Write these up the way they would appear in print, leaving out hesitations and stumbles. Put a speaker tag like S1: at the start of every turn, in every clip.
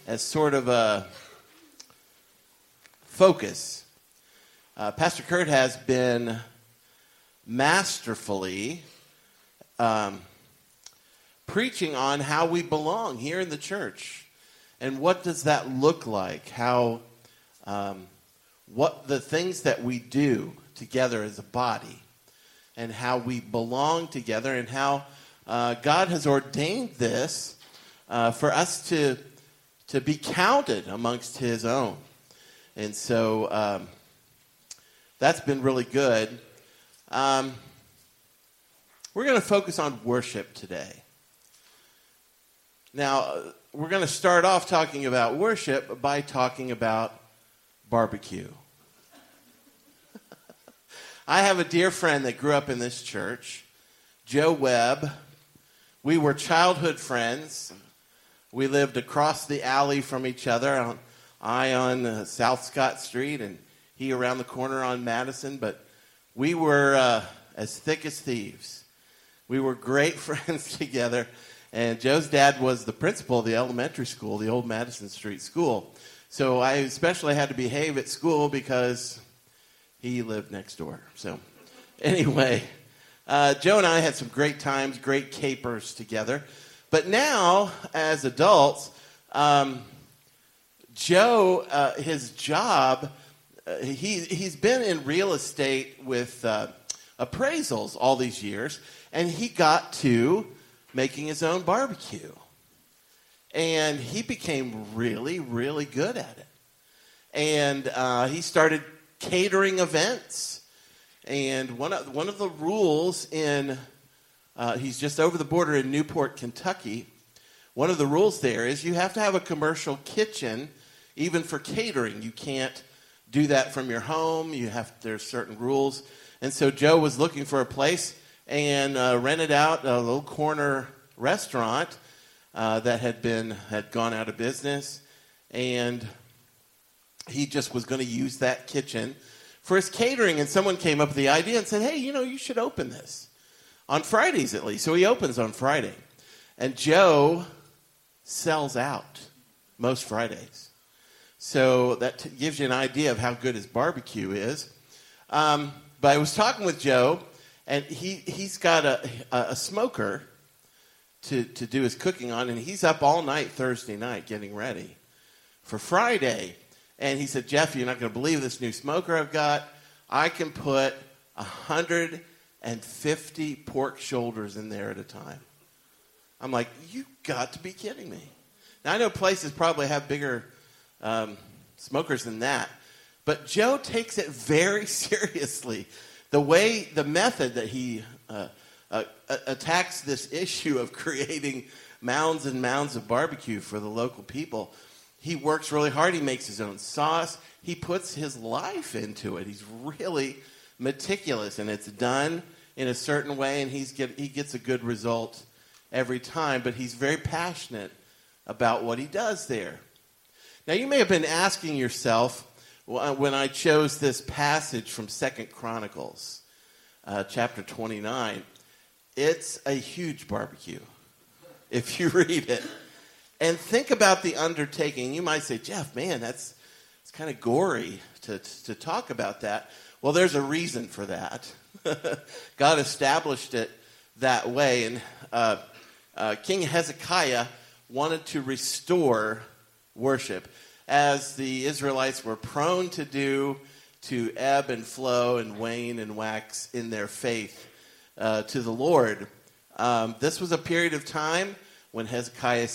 S1: as sort of a focus. Pastor Kurt has been masterfully preaching on how we belong here in the church. And what does that look like? How, what the things that we do together as a body, and how we belong together, and how God has ordained this for us to be counted amongst His own. And so that's been really good. We're going to focus on worship today. Now, we're going to start off talking about worship by talking about barbecue. I have a dear friend that grew up in this church, Joe Webb. We were childhood friends. We lived across the alley from each other. I on South Scott Street and he around the corner on Madison. But we were as thick as thieves. We were great friends together. And Joe's dad was the principal of the elementary school, the old Madison Street School. So I especially had to behave at school because he lived next door. So anyway, Joe and I had some great times, great capers together. But now, as adults, Joe, his job, he's been in real estate with appraisals all these years, and he got to making his own barbecue. And he became really, really good at it. And he started catering events. And one of the rules in, he's just over the border in Newport, Kentucky. One of the rules there is you have to have a commercial kitchen, even for catering. You can't do that from your home. There's certain rules. And so Joe was looking for a place and rented out a little corner restaurant that had gone out of business. And he just was going to use that kitchen for his catering, and someone came up with the idea and said, hey, you should open this on Fridays at least. So he opens on Friday. And Joe sells out most Fridays. So that gives you an idea of how good his barbecue is. But I was talking with Joe, and he's got a smoker to do his cooking on, and he's up all night Thursday night getting ready for Friday. And he said, Jeff, you're not going to believe this new smoker I've got. I can put 150 pork shoulders in there at a time. I'm like, you got to be kidding me. Now, I know places probably have bigger smokers than that. But Joe takes it very seriously. The method that he attacks this issue of creating mounds and mounds of barbecue for the local people. He works really hard. He makes his own sauce. He puts his life into it. He's really meticulous, and it's done in a certain way, and he gets a good result every time. But he's very passionate about what he does there. Now, you may have been asking yourself when I chose this passage from 2 Chronicles, chapter 29, it's a huge barbecue if you read it. And think about the undertaking. You might say, Jeff, man, it's kind of gory to talk about that. Well, there's a reason for that. God established it that way. And King Hezekiah wanted to restore worship, as the Israelites were prone to do, to ebb and flow and wane and wax in their faith to the Lord. This was a period of time when Hezekiah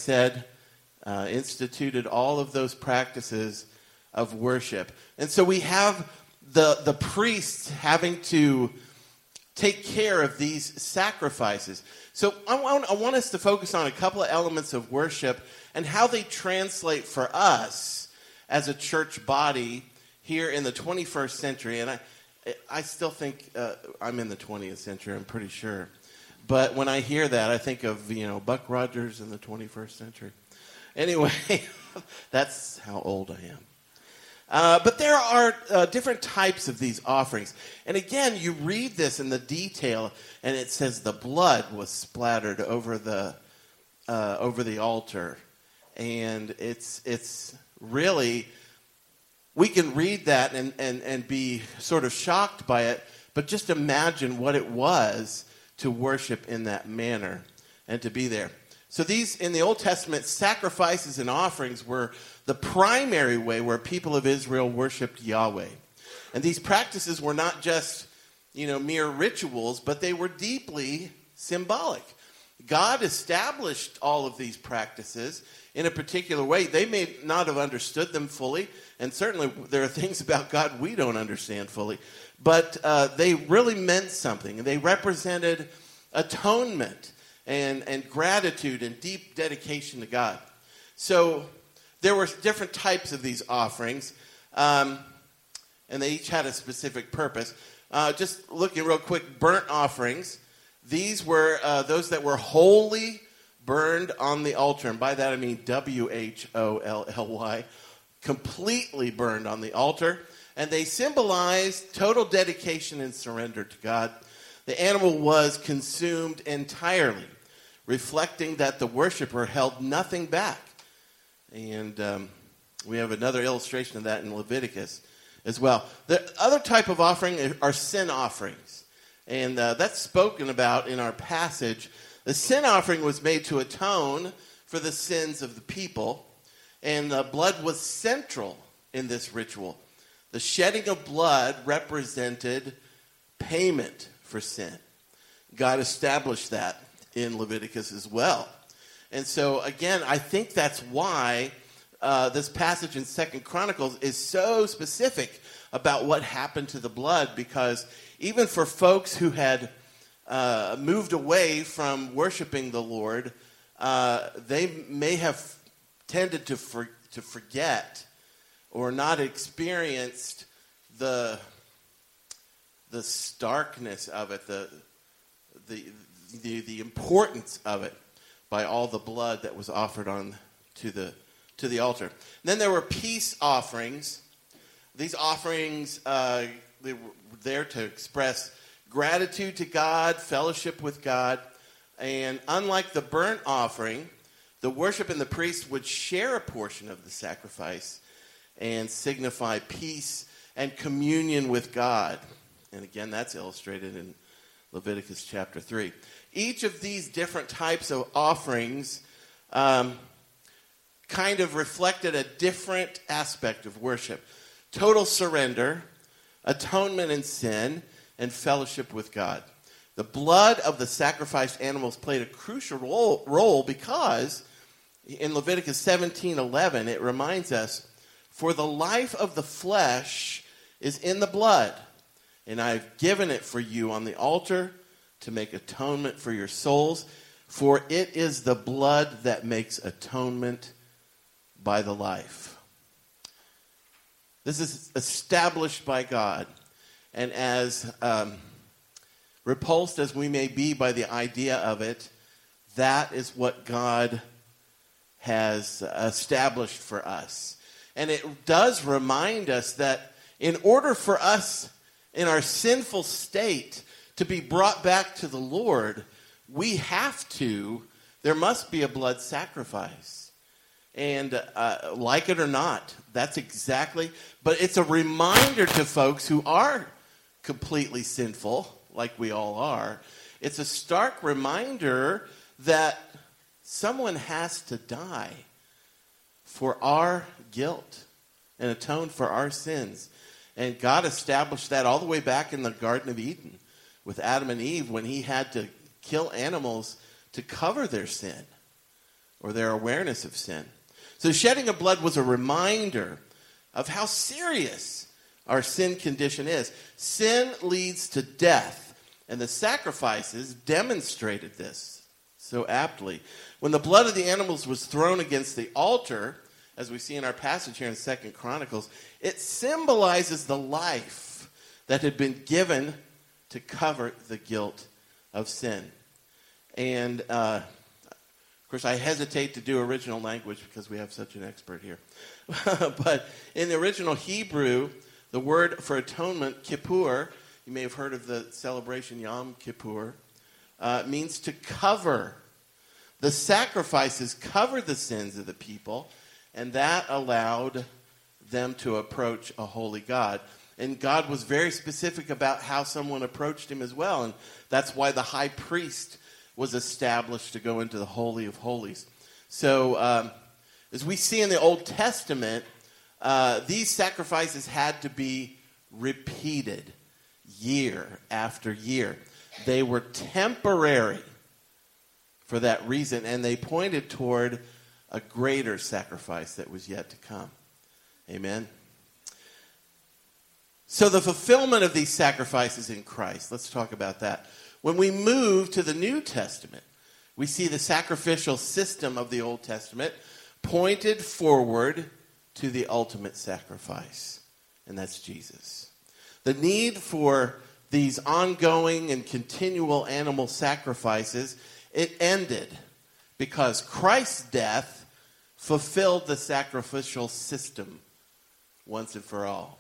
S1: instituted all of those practices of worship. And so we have the priests having to take care of these sacrifices. So I want us to focus on a couple of elements of worship and how they translate for us as a church body here in the 21st century. And I still think I'm in the 20th century, I'm pretty sure. But when I hear that, I think of, Buck Rogers in the 21st century. Anyway, that's how old I am. But there are different types of these offerings. And again, you read this in the detail, and it says the blood was splattered over the altar. And it's really, we can read that and be sort of shocked by it, but just imagine what it was to worship in that manner and to be there. So these, in the Old Testament, sacrifices and offerings were the primary way where people of Israel worshiped Yahweh. And these practices were not just, mere rituals, but they were deeply symbolic. God established all of these practices in a particular way. They may not have understood them fully, and certainly there are things about God we don't understand fully, but they really meant something. They represented atonement and gratitude and deep dedication to God. So there were different types of these offerings, and they each had a specific purpose. Just looking real quick, burnt offerings. These were those that were wholly burned on the altar. And by that I mean WHOLLY, completely burned on the altar. And they symbolized total dedication and surrender to God. The animal was consumed entirely, reflecting that the worshiper held nothing back. And we have another illustration of that in Leviticus as well. The other type of offering are sin offerings. And that's spoken about in our passage. The sin offering was made to atone for the sins of the people. And blood was central in this ritual. The shedding of blood represented payment for sin. God established that in Leviticus as well. And so, again, I think that's why this passage in 2 Chronicles is so specific about what happened to the blood, because even for folks who had moved away from worshiping the Lord, they may have tended to forget or not experienced the starkness of it, the importance of it, by all the blood that was offered on to the altar. And then there were peace offerings. These offerings, they were there to express gratitude to God, fellowship with God. And unlike the burnt offering, the worship and the priest would share a portion of the sacrifice and signify peace and communion with God. And again, that's illustrated in Leviticus chapter 3. Each of these different types of offerings kind of reflected a different aspect of worship. Total surrender, atonement in sin, and fellowship with God. The blood of the sacrificed animals played a crucial role because in Leviticus 17:11 it reminds us, "For the life of the flesh is in the blood, and I have given it for you on the altar to make atonement for your souls, for it is the blood that makes atonement by the life." This is established by God. And as repulsed as we may be by the idea of it, that is what God has established for us. And it does remind us that in order for us in our sinful state to be brought back to the Lord, there must be a blood sacrifice. And like it or not, that's exactly, but it's a reminder to folks who are completely sinful, like we all are. It's a stark reminder that someone has to die for our guilt and atone for our sins. And God established that all the way back in the Garden of Eden with Adam and Eve, when he had to kill animals to cover their sin or their awareness of sin. So shedding of blood was a reminder of how serious our sin condition is. Sin leads to death, and the sacrifices demonstrated this so aptly. When the blood of the animals was thrown against the altar, as we see in our passage here in 2 Chronicles, it symbolizes the life that had been given to cover the guilt of sin. And of course, I hesitate to do original language because we have such an expert here. But in the original Hebrew, the word for atonement, kippur, you may have heard of the celebration Yom Kippur, means to cover. The sacrifices covered the sins of the people, and that allowed them to approach a holy God. And God was very specific about how someone approached him as well. And that's why the high priest was established to go into the Holy of Holies. So as we see in the Old Testament, these sacrifices had to be repeated year after year. They were temporary for that reason, and they pointed toward a greater sacrifice that was yet to come. Amen. So the fulfillment of these sacrifices in Christ, let's talk about that. When we move to the New Testament, we see the sacrificial system of the Old Testament pointed forward to the ultimate sacrifice, and that's Jesus. The need for these ongoing and continual animal sacrifices, it ended because Christ's death fulfilled the sacrificial system once and for all.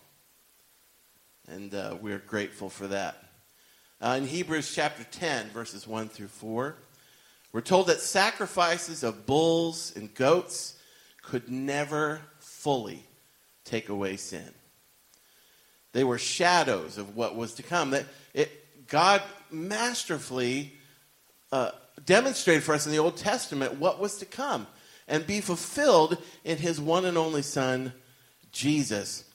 S1: And we're grateful for that. In Hebrews chapter 10, verses 1 through 4, we're told that sacrifices of bulls and goats could never fully take away sin. They were shadows of what was to come. God masterfully demonstrated for us in the Old Testament what was to come and be fulfilled in his one and only Son, Jesus.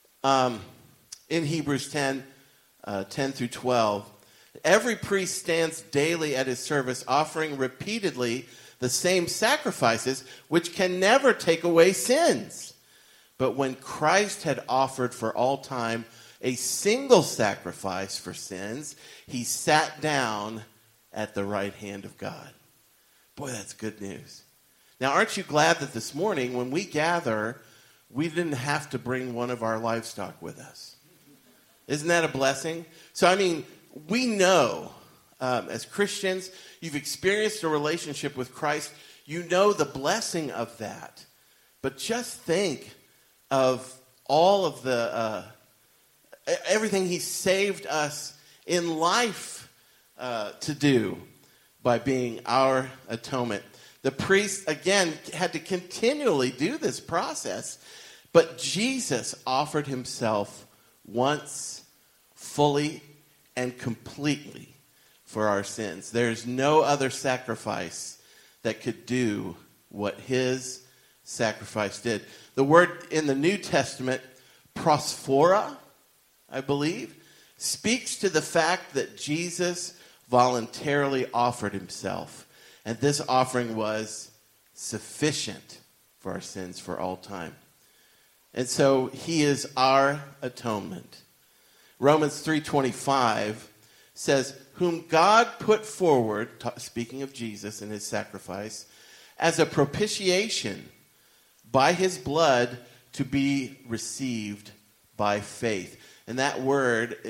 S1: In Hebrews 10, 10 through 12, every priest stands daily at his service, offering repeatedly the same sacrifices, which can never take away sins. But when Christ had offered for all time a single sacrifice for sins, he sat down at the right hand of God. Boy, that's good news. Now, aren't you glad that this morning, when we gather, we didn't have to bring one of our livestock with us? Isn't that a blessing? So, I mean, we know as Christians, you've experienced a relationship with Christ. You know the blessing of that. But just think of all of the everything he saved us in life to do by being our atonement. The priest, again, had to continually do this process, but Jesus offered himself once, fully, and completely for our sins. There's no other sacrifice that could do what his sacrifice did. The word in the New Testament, prosphora, I believe, speaks to the fact that Jesus voluntarily offered himself. And this offering was sufficient for our sins for all time. And so he is our atonement. Romans 3:25 says, whom God put forward, speaking of Jesus and his sacrifice, as a propitiation by his blood to be received by faith. And that word,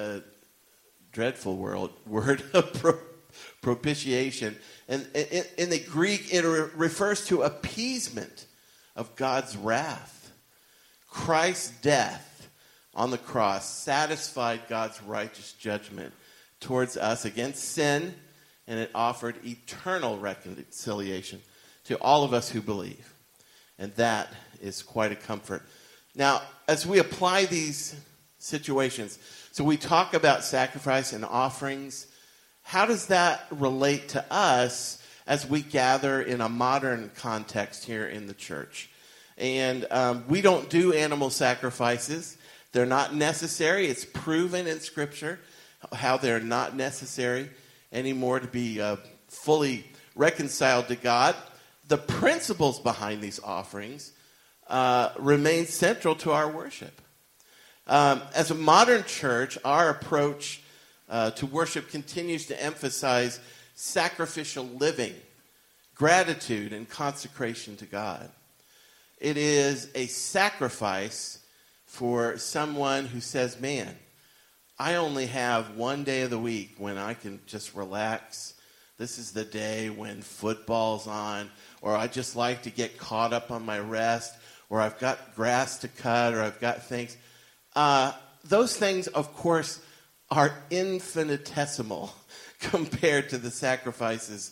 S1: dreadful word of propitiation. And in the Greek, it refers to appeasement of God's wrath. Christ's death on the cross satisfied God's righteous judgment towards us against sin, and it offered eternal reconciliation to all of us who believe. And that is quite a comfort. Now, as we apply these situations, so we talk about sacrifice and offerings, how does that relate to us as we gather in a modern context here in the church? And we don't do animal sacrifices. They're not necessary. It's proven in Scripture how they're not necessary anymore to be fully reconciled to God. The principles behind these offerings remain central to our worship. As a modern church, our approach to worship continues to emphasize sacrificial living, gratitude, and consecration to God. It is a sacrifice for someone who says, man, I only have one day of the week when I can just relax. This is the day when football's on, or I just like to get caught up on my rest, or I've got grass to cut, or I've got things. Those things, of course, are infinitesimal compared to the sacrifices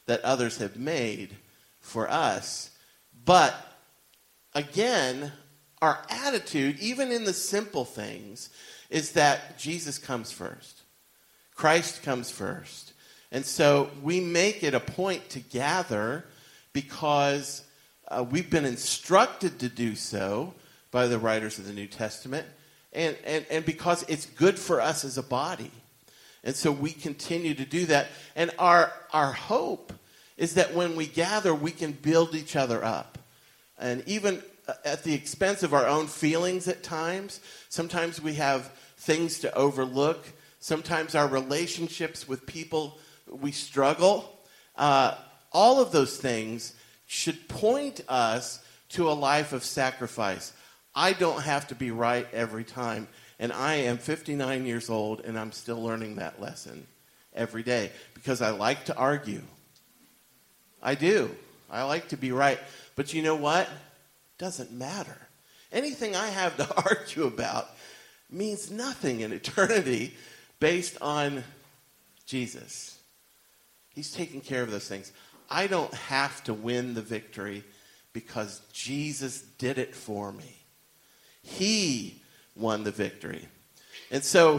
S1: that others have made for us. But again, our attitude, even in the simple things, is that Jesus comes first. Christ comes first. And so we make it a point to gather because we've been instructed to do so by the writers of the New Testament, and because it's good for us as a body. And so we continue to do that. And our hope is that when we gather, we can build each other up. And even at the expense of our own feelings at times, sometimes we have things to overlook. Sometimes our relationships with people, we struggle. All of those things should point us to a life of sacrifice. I don't have to be right every time. And I am 59 years old, and I'm still learning that lesson every day because I like to argue. I do. I like to be right. But you know what? Doesn't matter. Anything I have to argue about means nothing in eternity based on Jesus. He's taking care of those things. I don't have to win the victory because Jesus did it for me. He won the victory. And so,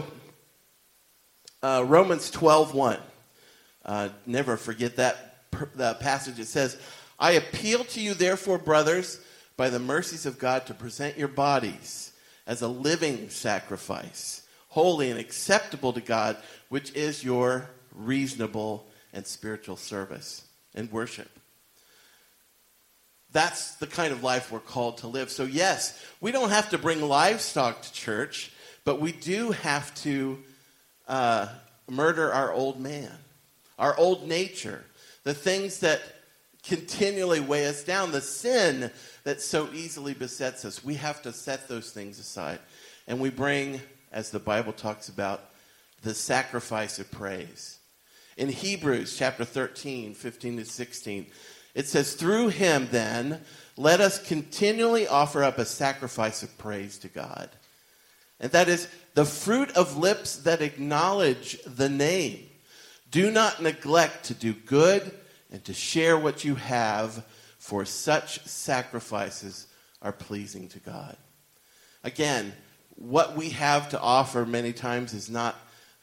S1: Romans 12:1. Never forget that passage. It says, I appeal to you, therefore, brothers, by the mercies of God, to present your bodies as a living sacrifice, holy and acceptable to God, which is your reasonable and spiritual service and worship. That's the kind of life we're called to live. So yes, we don't have to bring livestock to church, but we do have to murder our old man, our old nature, the things that continually weigh us down, the sin that so easily besets us. We have to set those things aside. And we bring, as the Bible talks about, the sacrifice of praise. In Hebrews chapter 13, 15 to 16, it says, through him then, let us continually offer up a sacrifice of praise to God. And that is the fruit of lips that acknowledge the name. Do not neglect to do good and to share what you have, for such sacrifices are pleasing to God. Again, what we have to offer many times is not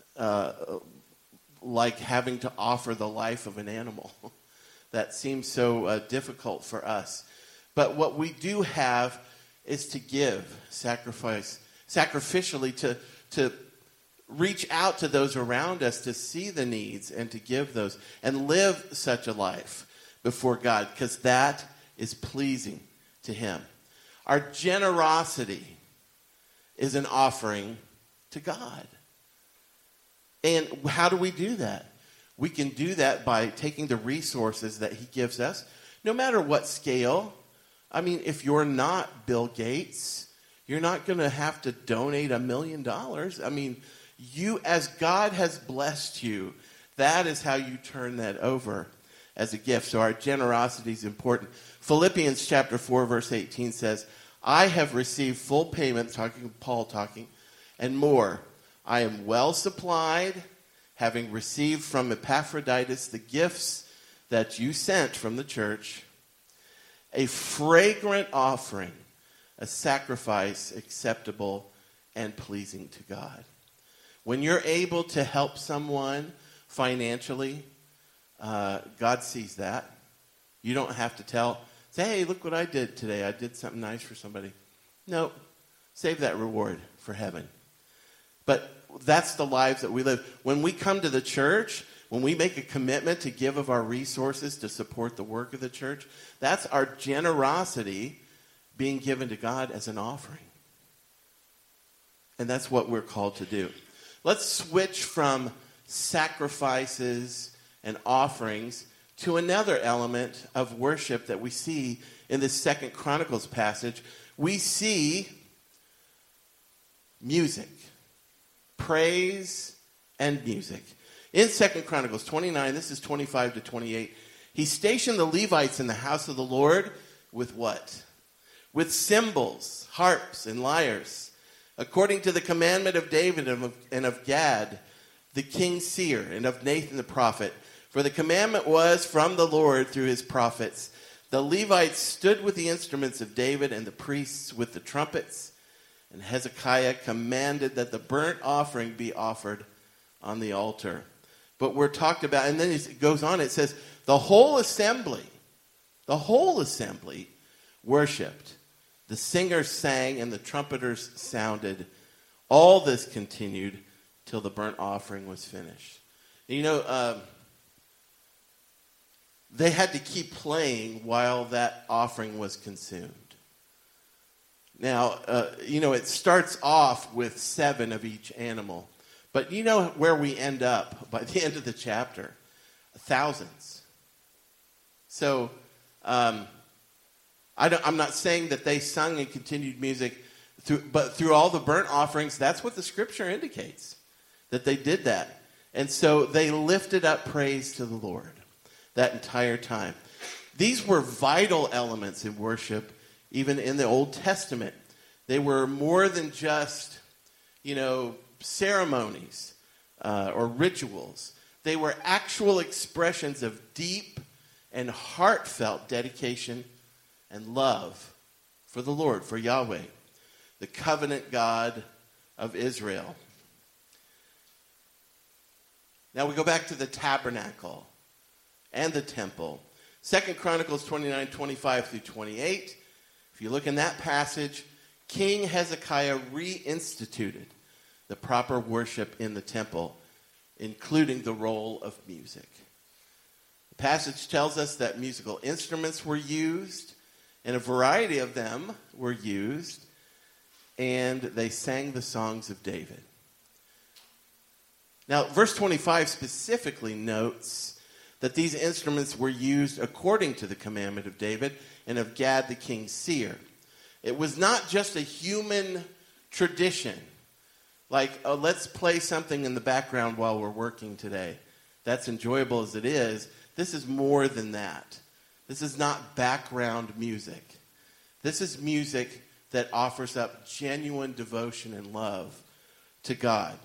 S1: like having to offer the life of an animal. That seems so difficult for us. But what we do have is to give, sacrificially, to reach out to those around us, to see the needs and to give those, and live such a life before God, because that is pleasing to him. Our generosity is an offering to God. And how do we do that? We can do that by taking the resources that he gives us, no matter what scale. I mean, if you're not Bill Gates, you're not going to have to donate $1 million. I mean, you, as God has blessed you, that is how you turn that over as a gift. So our generosity is important. Philippians chapter 4, verse 18 says, I have received full payment, Paul talking, and more. I am well supplied, having received from Epaphroditus the gifts that you sent from the church, a fragrant offering, a sacrifice acceptable and pleasing to God. When you're able to help someone financially, God sees that. You don't have to say, hey, look what I did today. I did something nice for somebody. No, save that reward for heaven. But that's the lives that we live. When we come to the church, when we make a commitment to give of our resources to support the work of the church, that's our generosity being given to God as an offering. And that's what we're called to do. Let's switch from sacrifices and offerings to another element of worship that we see in this 2 Chronicles passage. We see music, praise and music. In 2 Chronicles 29, this is 25 to 28, he stationed the Levites in the house of the Lord with what? With cymbals, harps, and lyres, according to the commandment of David and of Gad, the king's seer, and of Nathan the prophet, For the commandment was from the Lord through his prophets. The Levites stood with the instruments of David and the priests with the trumpets. And Hezekiah commanded that the burnt offering be offered on the altar. But we're talked about, and then it goes on, it says, the whole assembly worshipped. The singers sang and the trumpeters sounded. All this continued till the burnt offering was finished. You know, they had to keep playing while that offering was consumed. Now, it starts off with 7 of each animal. But you know where we end up by the end of the chapter? Thousands. So, I'm not saying that they sung and continued music, but through all the burnt offerings, that's what the scripture indicates, that they did that. And so they lifted up praise to the Lord that entire time. These were vital elements in worship, even in the Old Testament. They were more than just, ceremonies or rituals. They were actual expressions of deep and heartfelt dedication and love for the Lord, for Yahweh, the covenant God of Israel. Now we go back to the tabernacle and the temple. 2 Chronicles 29, 25 through 28. If you look in that passage, King Hezekiah reinstituted the proper worship in the temple, including the role of music. The passage tells us that musical instruments were used, and a variety of them were used, and they sang the songs of David. Now, verse 25 specifically notes that these instruments were used according to the commandment of David and of Gad the king's seer. It was not just a human tradition, like, let's play something in the background while we're working today. That's enjoyable as it is. This is more than that. This is not background music. This is music that offers up genuine devotion and love to God.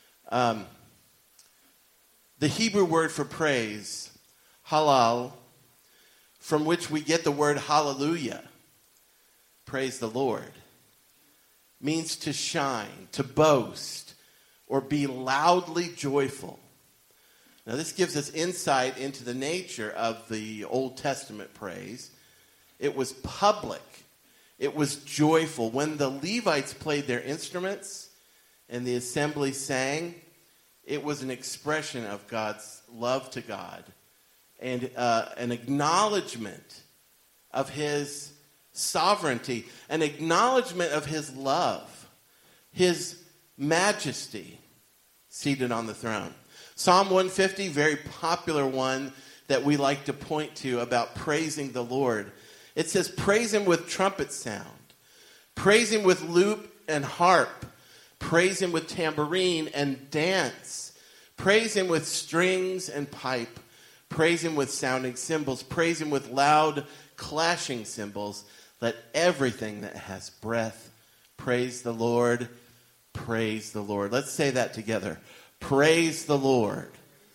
S1: The Hebrew word for praise, halal, from which we get the word hallelujah, praise the Lord, means to shine, to boast, or be loudly joyful. Now this gives us insight into the nature of the Old Testament praise. It was public. It was joyful. When the Levites played their instruments and the assembly sang, it was an expression of God's love to God and an acknowledgement of his sovereignty, an acknowledgement of his love, his majesty seated on the throne. Psalm 150, very popular one that we like to point to about praising the Lord. It says, praise him with trumpet sound, praise him with lute and harp, praise him with tambourine and dance, praise him with strings and pipe, praise him with sounding cymbals, praise him with loud clashing cymbals. Let everything that has breath praise the Lord, praise the Lord. Let's say that together. Praise the Lord.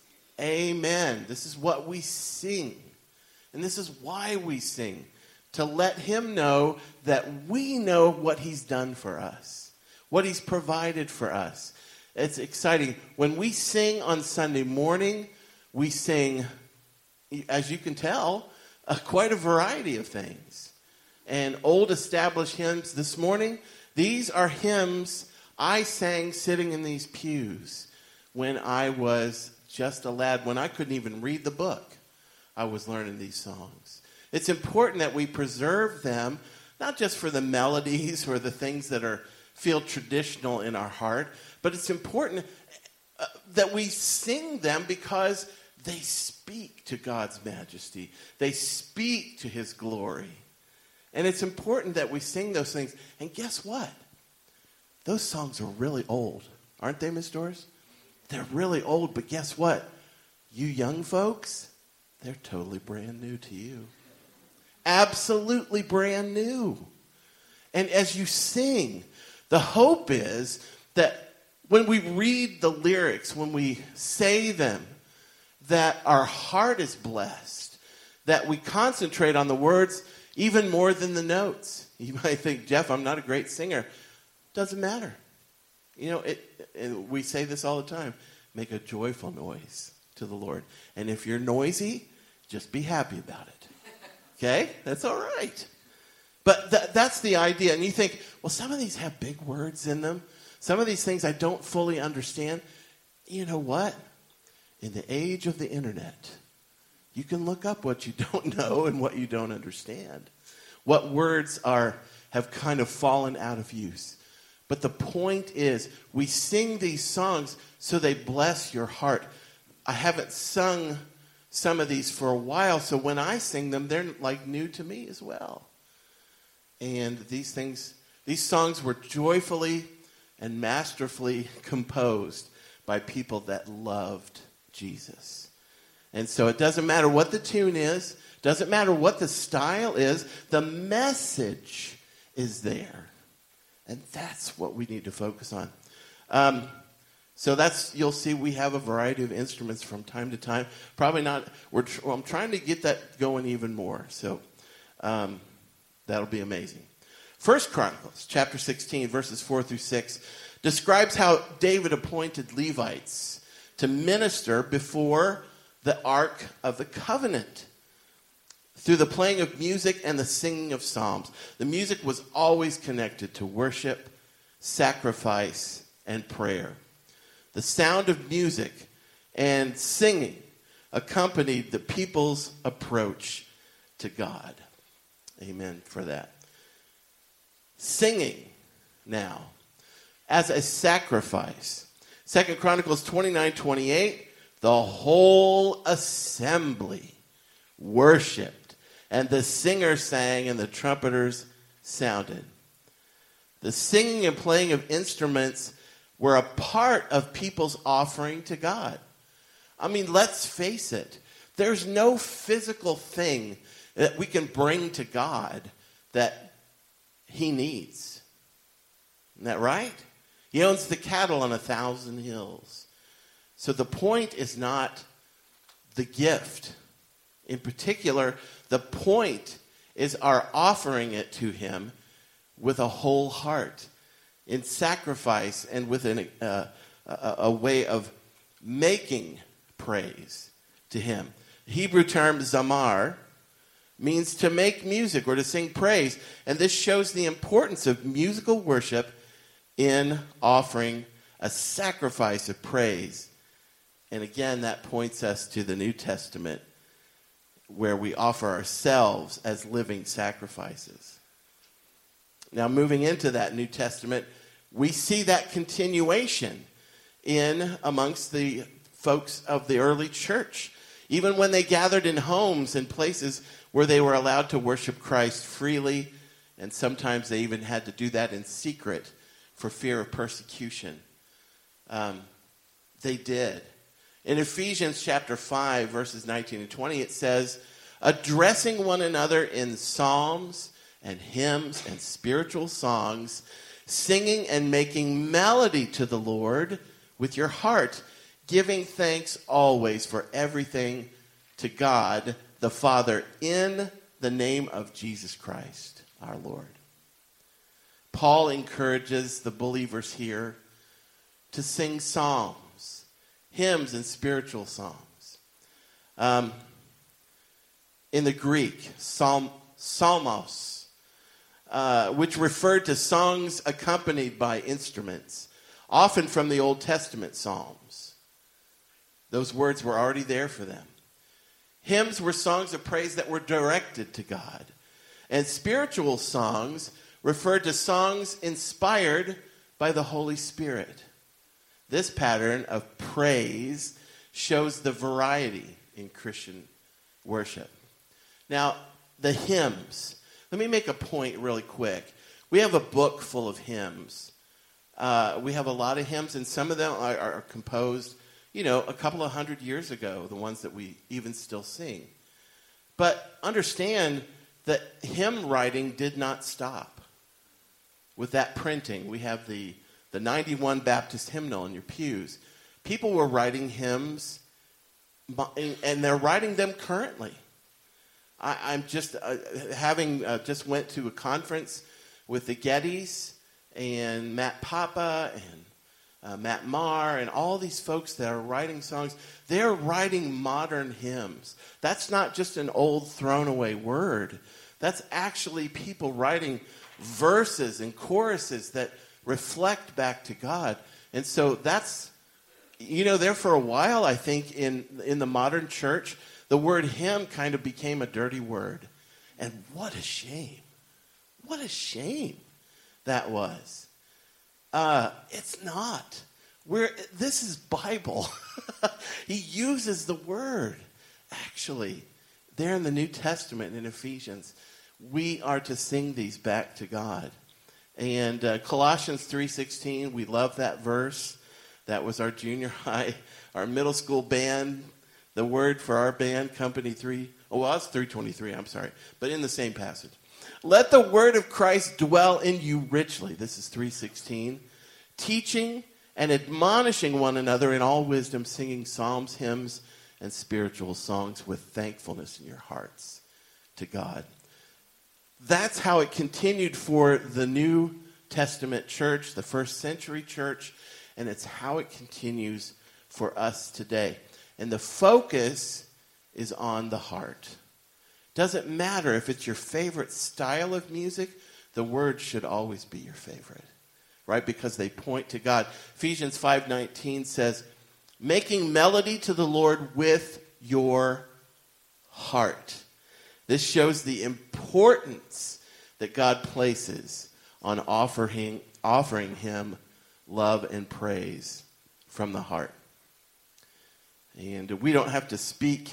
S1: Amen. This is what we sing. And this is why we sing. To let him know that we know what he's done for us. What he's provided for us. It's exciting. When we sing on Sunday morning, we sing, as you can tell, quite a variety of things. And old established hymns this morning, these are hymns I sang sitting in these pews when I was just a lad, when I couldn't even read the book. I was learning these songs. It's important that we preserve them, not just for the melodies or the things that feel traditional in our heart, but it's important that we sing them because they speak to God's majesty. They speak to his glory. And it's important that we sing those things. And guess what? Those songs are really old. Aren't they, Miss Doris? They're really old, but guess what? You young folks, they're totally brand new to you. Absolutely brand new. And as you sing, the hope is that when we read the lyrics, when we say them, that our heart is blessed, that we concentrate on the words even more than the notes. You might think, Jeff, I'm not a great singer. Doesn't matter. And we say this all the time. Make a joyful noise to the Lord. And if you're noisy, just be happy about it. Okay? That's all right. But that's the idea. And you think, well, some of these have big words in them. Some of these things I don't fully understand. You know what? In the age of the internet, you can look up what you don't know and what you don't understand. What words have kind of fallen out of use. But the point is, we sing these songs so they bless your heart. I haven't sung some of these for a while, so when I sing them, they're like new to me as well. And these songs were joyfully and masterfully composed by people that loved Jesus. And so it doesn't matter what the tune is, doesn't matter what the style is, the message is there. And that's what we need to focus on. So you'll see we have a variety of instruments from time to time. Probably not, I'm trying to get that going even more. So that'll be amazing. 1 Chronicles chapter 16, verses 4 through 6, describes how David appointed Levites to minister before the Ark of the Covenant through the playing of music and the singing of psalms. The music was always connected to worship, sacrifice, and prayer. The sound of music and singing accompanied the people's approach to God. Amen for that. Singing now as a sacrifice. 2 Chronicles 29:28, the whole assembly worshiped, and the singers sang, and the trumpeters sounded. The singing and playing of instruments were a part of people's offering to God. I mean, let's face it. There's no physical thing that we can bring to God that he needs. Isn't that right? He owns the cattle on 1,000 hills. So the point is not the gift. In particular, the point is our offering it to him with a whole heart, in sacrifice, and with a way of making praise to him. The Hebrew term zamar means to make music or to sing praise. And this shows the importance of musical worship in offering a sacrifice of praise. And again, that points us to the New Testament, where we offer ourselves as living sacrifices. Now, moving into that New Testament, we see that continuation in amongst the folks of the early church. Even when they gathered in homes and places where they were allowed to worship Christ freely, and sometimes they even had to do that in secret for fear of persecution. They did. In Ephesians chapter 5, verses 19 and 20, it says, addressing one another in psalms and hymns and spiritual songs, singing and making melody to the Lord with your heart, giving thanks always for everything to God the Father in the name of Jesus Christ, our Lord. Paul encourages the believers here to sing psalms, hymns, and spiritual songs. In the Greek, psalmos, which referred to songs accompanied by instruments, often from the Old Testament Psalms. Those words were already there for them. Hymns were songs of praise that were directed to God. And spiritual songs referred to songs inspired by the Holy Spirit. This pattern of praise shows the variety in Christian worship. Now, the hymns. Let me make a point really quick. We have a book full of hymns. We have a lot of hymns, and some of them are composed, a couple of 100 years ago, the ones that we even still sing. But understand that hymn writing did not stop with that printing. We have the 91 Baptist hymnal in your pews. People were writing hymns and they're writing them currently. I'm just just went to a conference with the Gettys and Matt Papa and Matt Maher and all these folks that are writing songs. They're writing modern hymns. That's not just an old thrown away word. That's actually people writing verses and choruses that reflect back to God. And so that's, there for a while, I think, in the modern church, the word hymn kind of became a dirty word. And what a shame. What a shame that was. It's not. This is Bible. He uses the word. Actually, there in the New Testament in Ephesians, we are to sing these back to God. And Colossians 3:16, we love that verse. That was our junior high, our middle school band. The word for our band, Company 3. Oh, well, it's 323, I'm sorry. But in the same passage. Let the word of Christ dwell in you richly. This is 3:16. Teaching and admonishing one another in all wisdom, singing psalms, hymns, and spiritual songs with thankfulness in your hearts to God. That's how it continued for the New Testament church, the first century church, and it's how it continues for us today. And the focus is on the heart. Doesn't matter if it's your favorite style of music, the words should always be your favorite, right? Because they point to God. Ephesians 5:19 says, making melody to the Lord with your heart. This shows the importance that God places on offering him love and praise from the heart. And we don't have to speak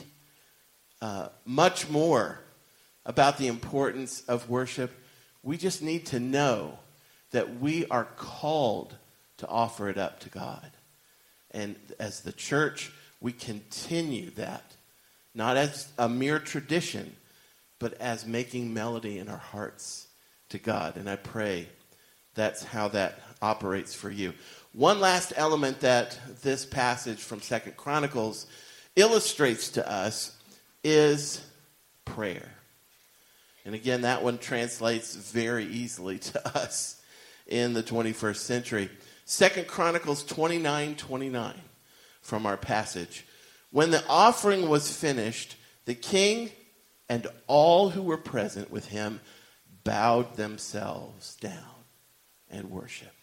S1: much more about the importance of worship. We just need to know that we are called to offer it up to God. And as the church, we continue that, not as a mere tradition, but as making melody in our hearts to God. And I pray that's how that operates for you. One last element that this passage from 2 Chronicles illustrates to us is prayer. And again, that one translates very easily to us in the 21st century. 2 Chronicles 29:29 from our passage. When the offering was finished, the king and all who were present with him bowed themselves down and worshiped.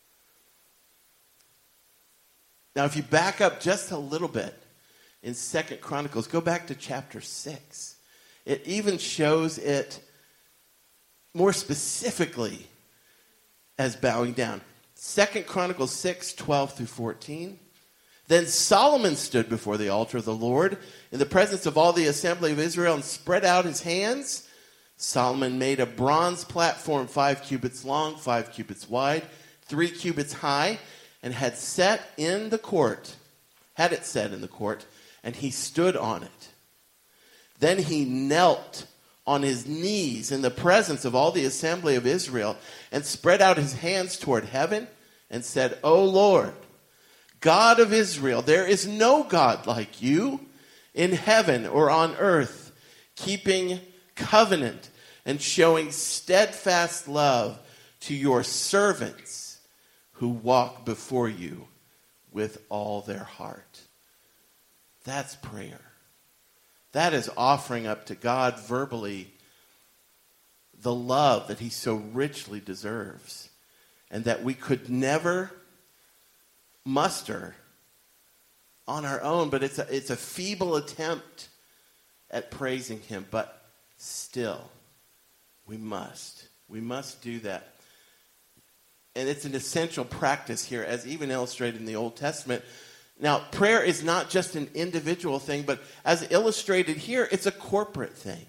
S1: Now, if you back up just a little bit in 2 Chronicles, go back to chapter 6. It even shows it more specifically as bowing down. 2 Chronicles 6:12-14. Then Solomon stood before the altar of the Lord in the presence of all the assembly of Israel and spread out his hands. Solomon made a bronze platform 5 cubits long, 5 cubits wide, 3 cubits high, and had it set in the court, and he stood on it. Then he knelt on his knees in the presence of all the assembly of Israel and spread out his hands toward heaven and said, O Lord, God of Israel, there is no God like you in heaven or on earth, keeping covenant and showing steadfast love to your servants who walk before you with all their heart. That's prayer. That is offering up to God verbally the love that he so richly deserves and that we could never muster on our own, but it's a feeble attempt at praising him, but still we must do that. And it's an essential practice here, as even illustrated in the Old Testament. Now, prayer is not just an individual thing, but as illustrated here, it's a corporate thing.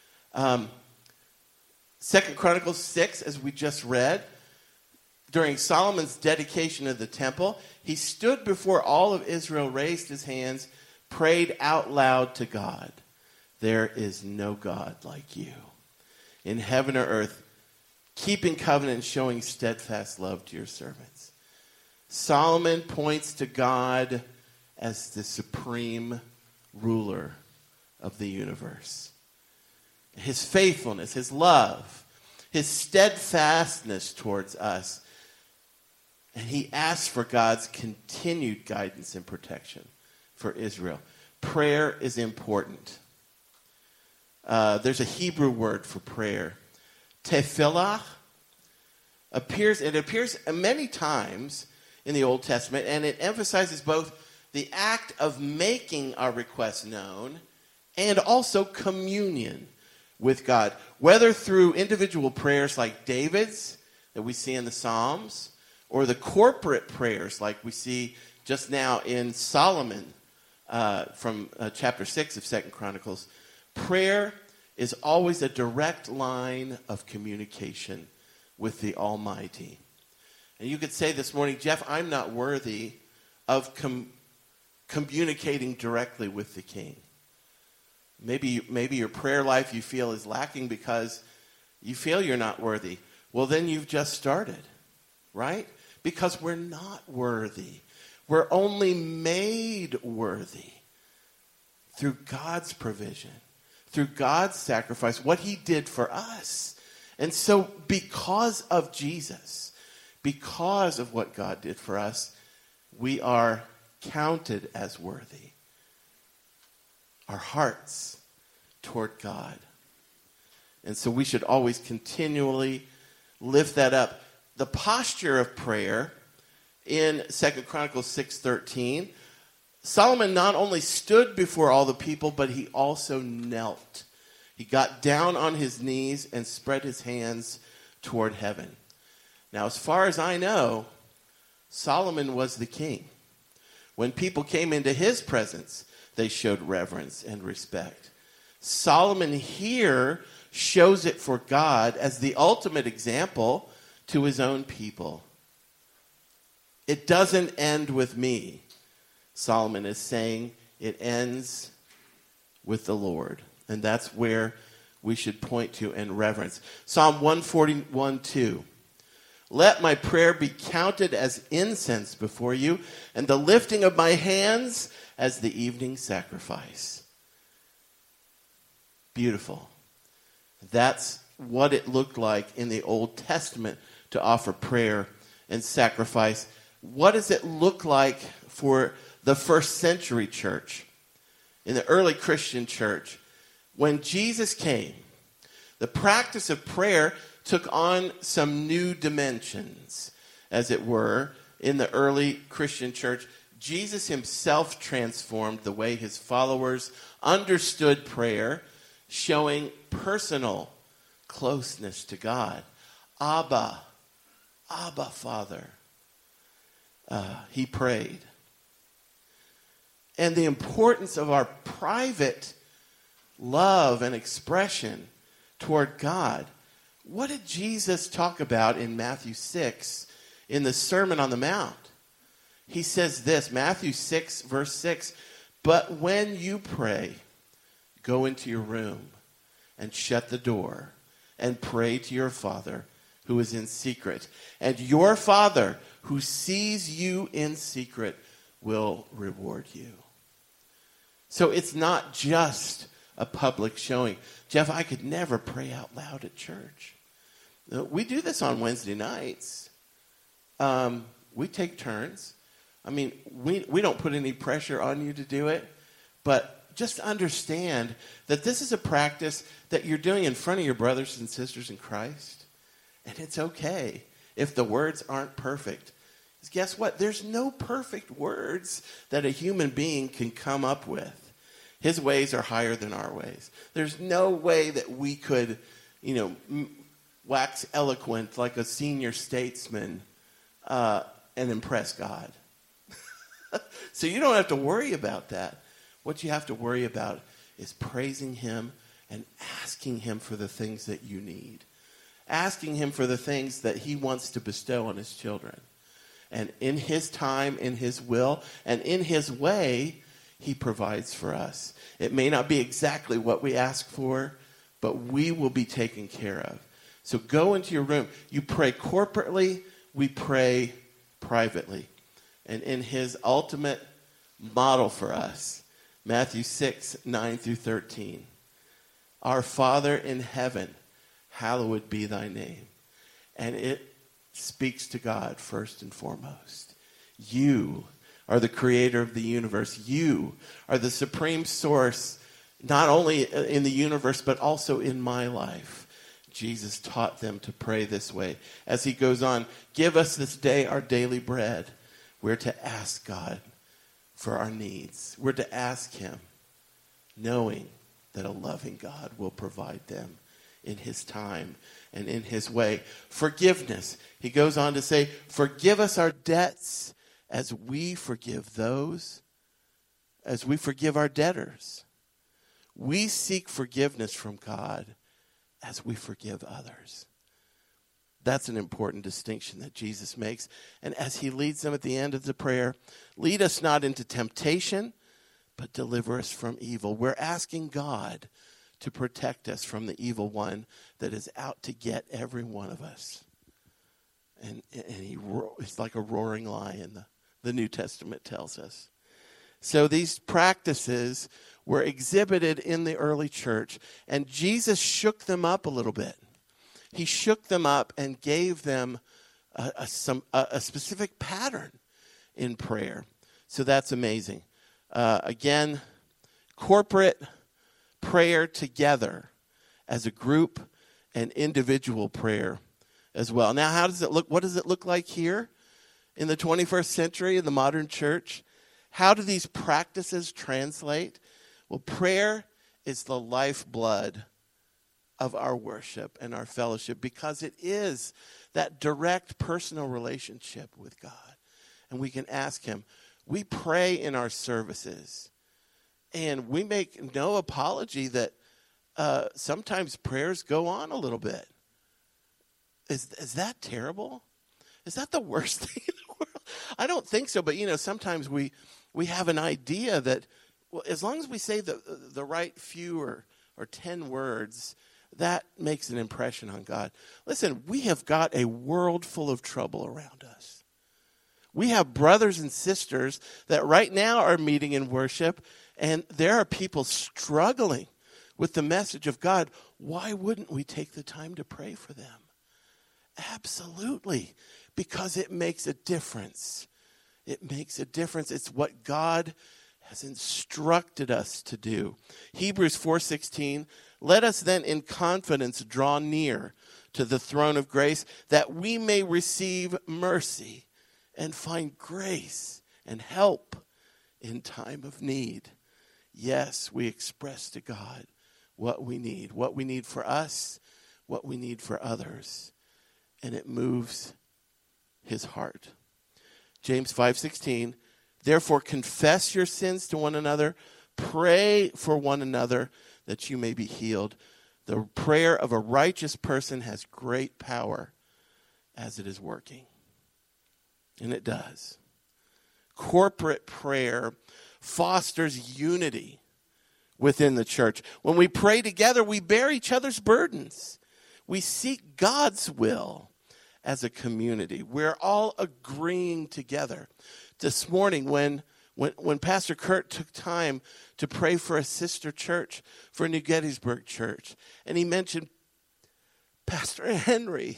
S1: 2 Chronicles 6, as we just read, during Solomon's dedication of the temple, he stood before all of Israel, raised his hands, prayed out loud to God. There is no God like you in heaven or earth, keeping covenant and showing steadfast love to your servants. Solomon points to God as the supreme ruler of the universe. His faithfulness, his love, his steadfastness towards us. And he asks for God's continued guidance and protection for Israel. Prayer is important. There's a Hebrew word for prayer. Tefillah appears many times in the Old Testament, and it emphasizes both the act of making our requests known and also communion with God, whether through individual prayers like David's that we see in the Psalms, or the corporate prayers like we see just now in Solomon from chapter 6 of 2 Chronicles. Prayer is always a direct line of communication with the Almighty. And you could say this morning, Jeff, I'm not worthy of communicating directly with the King. Maybe your prayer life you feel is lacking because you feel you're not worthy. Well, then you've just started, right? Because we're not worthy. We're only made worthy through God's provision, through God's sacrifice, what he did for us. And so because of Jesus, because of what God did for us, we are counted as worthy. Our hearts toward God. And so we should always continually lift that up. The posture of prayer in 2 Chronicles 6:13, Solomon not only stood before all the people, but he also knelt. He got down on his knees and spread his hands toward heaven. Now, as far as I know, Solomon was the king. When people came into his presence, they showed reverence and respect. Solomon here shows it for God as the ultimate example to his own people. It doesn't end with me, Solomon is saying. It ends with the Lord. And that's where we should point to in reverence. Psalm 141:2. Let my prayer be counted as incense before you, and the lifting of my hands as the evening sacrifice. Beautiful. That's what it looked like in the Old Testament to offer prayer and sacrifice. What does it look like for the first century church? In the early Christian church, when Jesus came, the practice of prayer took on some new dimensions, as it were, in the early Christian church. Jesus himself transformed the way his followers understood prayer, showing personal closeness to God. Abba, Father. He prayed. And the importance of our private love and expression toward God. What did Jesus talk about in Matthew 6 in the Sermon on the Mount? He says this, Matthew 6, verse 6, but when you pray, go into your room and shut the door and pray to your Father who is in secret. And your Father who sees you in secret will reward you. So it's not just a public showing. Jeff, I could never pray out loud at church. We do this on Wednesday nights. We take turns. I mean, we don't put any pressure on you to do it, but just understand that this is a practice that you're doing in front of your brothers and sisters in Christ, and it's okay if the words aren't perfect. Because guess what? There's no perfect words that a human being can come up with. His ways are higher than our ways. There's no way that we could, wax eloquent like a senior statesman and impress God. So you don't have to worry about that. What you have to worry about is praising him and asking him for the things that you need. Asking him for the things that he wants to bestow on his children. And in his time, in his will, and in his way, he provides for us. It may not be exactly what we ask for, but we will be taken care of. So go into your room. You pray corporately, we pray privately. And in his ultimate model for us, Matthew 6, 9 through 13. Our Father in heaven, hallowed be thy name. And it speaks to God first and foremost. You are the creator of the universe. You are the supreme source, not only in the universe, but also in my life. Jesus taught them to pray this way. As he goes on, give us this day our daily bread. We're to ask God for our needs. We're to ask him, knowing that a loving God will provide them in his time and in his way. Forgiveness. He goes on to say, forgive us our debts as we forgive our debtors. We seek forgiveness from God as we forgive others. That's an important distinction that Jesus makes. And as he leads them at the end of the prayer, lead us not into temptation, but deliver us from evil. We're asking God to protect us from the evil one that is out to get every one of us. And it's like a roaring lion, the New Testament tells us. So these practices were exhibited in the early church, and Jesus shook them up a little bit. He shook them up and gave them a specific pattern in prayer. So that's amazing. Again, corporate prayer together as a group and individual prayer as well. Now, how does it look? What does it look like here in the 21st century in the modern church? How do these practices translate? Well, prayer is the lifeblood of our worship and our fellowship because it is that direct personal relationship with God. And we can ask him. We pray in our services. And we make no apology that sometimes prayers go on a little bit. Is that terrible? Is that the worst thing in the world? I don't think so. But, sometimes we have an idea that, well, as long as we say the right few or 10 words, that makes an impression on God. Listen, we have got a world full of trouble around us. We have brothers and sisters that right now are meeting in worship, and there are people struggling with the message of God. Why wouldn't we take the time to pray for them? Absolutely, because it makes a difference. It makes a difference. It's what God has instructed us to do. Hebrews 4:16, let us then in confidence draw near to the throne of grace that we may receive mercy and find grace and help in time of need. Yes, we express to God what we need for us, what we need for others, and it moves his heart. James 5:16, therefore confess your sins to one another, pray for one another that you may be healed. The prayer of a righteous person has great power as it is working. And it does. Corporate prayer fosters unity within the church. When we pray together, we bear each other's burdens. We seek God's will as a community. We're all agreeing together. This morning, when Pastor Kurt took time to pray for a sister church, for New Gettysburg Church, and he mentioned Pastor Henry.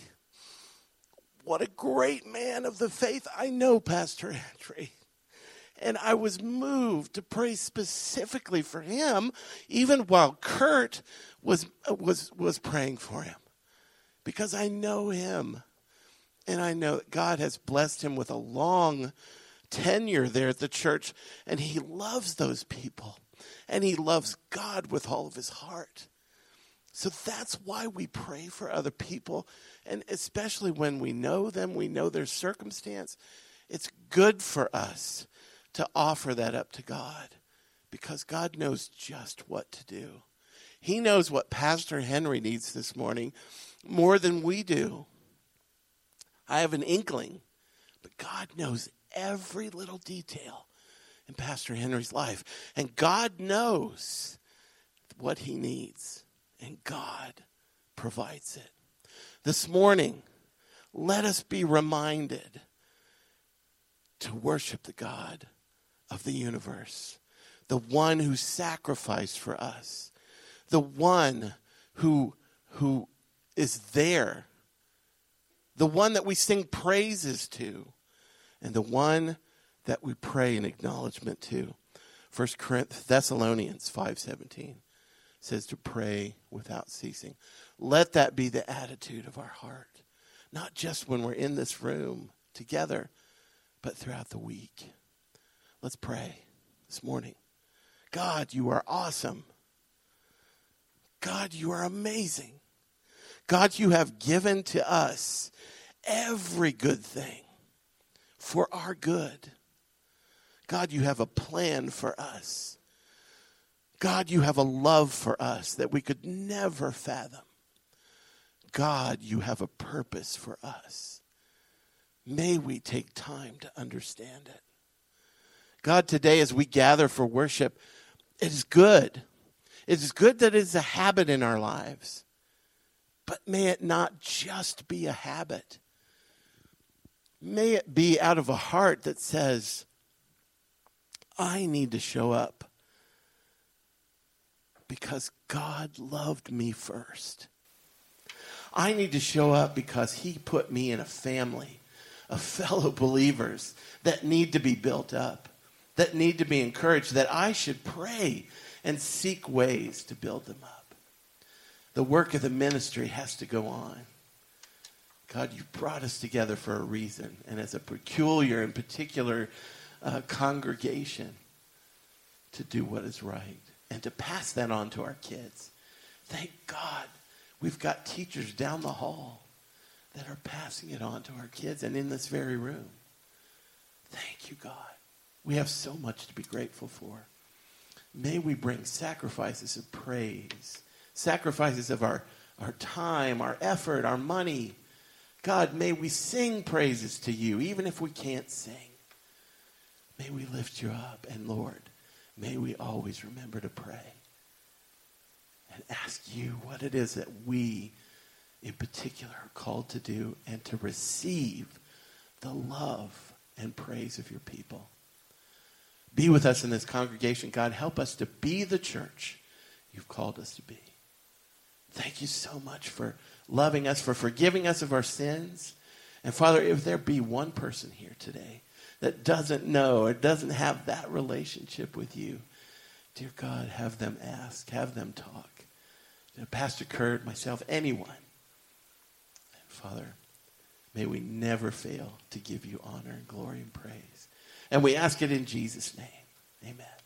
S1: What a great man of the faith. I know Pastor Henry. And I was moved to pray specifically for him, even while Kurt was praying for him. Because I know him. And I know that God has blessed him with a long tenure there at the church. And he loves those people. And he loves God with all of his heart. So that's why we pray for other people. And especially when we know them, we know their circumstance. It's good for us to offer that up to God. Because God knows just what to do. He knows what Pastor Henry needs this morning more than we do. I have an inkling. But God knows every little detail in Pastor Henry's life. And God knows what he needs. And God provides it. This morning, let us be reminded to worship the God of the universe. the one who sacrificed for us, the one who is there, the one that we sing praises to, and the one that we pray in acknowledgement to. 1 Thessalonians 5:17 says to pray without ceasing. Let that be the attitude of our heart, not just when we're in this room together, but throughout the week. Let's pray this morning. God, you are awesome. God, you are amazing. God, you have given to us every good thing for our good. God, you have a plan for us. God, you have a love for us that we could never fathom. God, you have a purpose for us. May we take time to understand it. God, today as we gather for worship, it is good. It is good that it is a habit in our lives. But may it not just be a habit. May it be out of a heart that says, I need to show up because God loved me first. I need to show up because he put me in a family of fellow believers that need to be built up, that need to be encouraged, that I should pray and seek ways to build them up. The work of the ministry has to go on. God, you brought us together for a reason, and as a peculiar and particular congregation to do what is right and to pass that on to our kids. Thank God we've got teachers down the hall that are passing it on to our kids and in this very room. Thank you, God. We have so much to be grateful for. May we bring sacrifices of praise, sacrifices of our time, our effort, our money. God, may we sing praises to you, even if we can't sing. May we lift you up. And Lord, may we always remember to pray and ask you what it is that we in particular are called to do and to receive the love and praise of your people. Be with us in this congregation. God, help us to be the church you've called us to be. Thank you so much for loving us, for forgiving us of our sins. And Father, if there be one person here today that doesn't know or doesn't have that relationship with you, dear God, have them ask, have them talk. Pastor Kurt, myself, anyone. And Father, may we never fail to give you honor and glory and praise. And we ask it in Jesus' name. Amen.